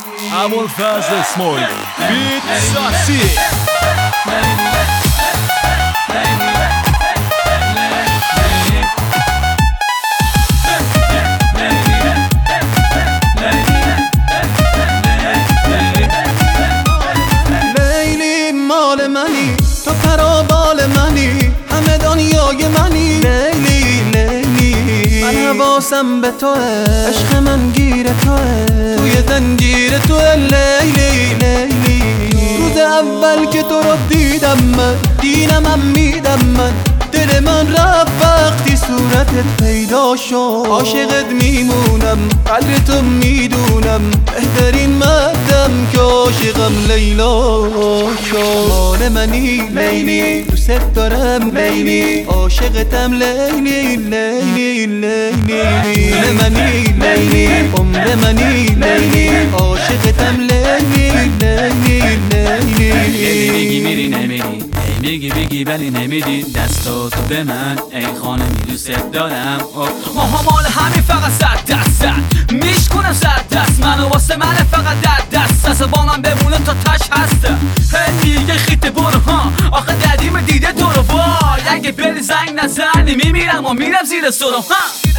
ابوالفضل اسماعیلی بیت ساسی. لیلی مال منی، تو پرابال منی، همه دنیای منی. لیلی لیلی من حواسم به توه، عشق من گیر توه، توی زنجیر توه. لیلی لیلی روز اول که تو رو دیدم من، دینم میدم من، دل من رفت وقتی صورتت پیدا شد. عاشقت میمونم، قدر تو میدونم، بهترین مردم که عاشقم لیلا شد. مال منی لیلی، دوست دارم لیلی، عاشقتم لیلی لیلی لیلی. مال منی لیلی، عمر منی لیلی، عاشقتم لیلی لیلی لیلی. میگی میری نمیری، میگی بگی ولی نمیدی دستاتو به من، ای خانمی دوست دارم. ماها مال همین فقط صد دست میشکنم صد دست، منو واسه من فقط دست با من بمونه تا تش هسته. دیگه خیت برو ها، آخه ددیم دیده تو رو وای، اگه بری زنگ نزنی میمیرم و میرم زیر سرم ها.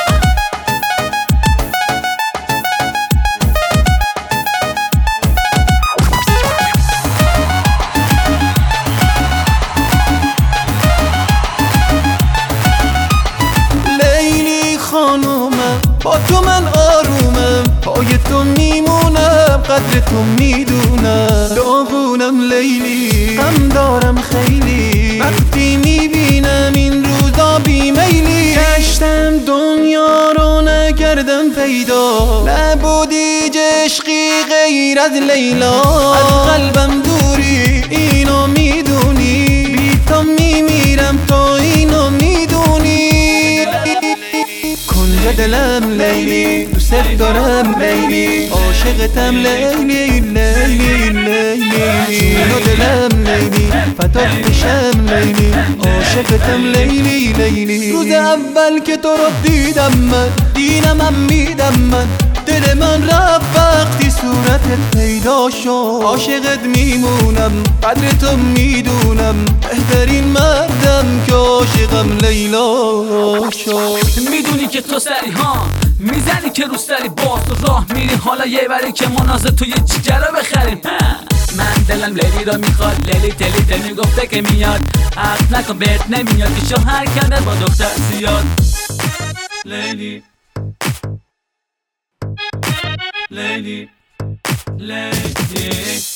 با تو من آرومم، پای تو میمونم، قدر تو میدونم. داغونم لیلی، غم دارم خیلی، وقتی میبینم این روزا بیمیلی. گشتم دنیا رو نکردم پیدا، نبودی عشقی غیر از لیلا. از قلبم دوری اینو میدونی، بی تو میمیرم تو اینو میدونی. کنج دلم لیلی، دوست دارم لیلی، عاشقتم لیلی لیلی لیلی. جون و دلم لیلی، فدات بشم لیلی، عاشقتم لیلی لیلی. روز اول که تو رو دیدم من، دینم میدم من، دل من رفت وقتی صورتت پیدا شد. عاشقت میمونم، قدر تو میدونم، بهترین مردم که عاشقم لیلا شد. میدونی که تو سری ها میزنی که رو سری باز راه میری، حالا یه بری که منازه توی جیگر رو بخریم. من دلم لیلی رو میخواد، لیلی تلی تلی میگفته که میاد، عقل نکن بهت نمیاد که شوهر کرده با دختر زیاد. لیلی لیلی لیلی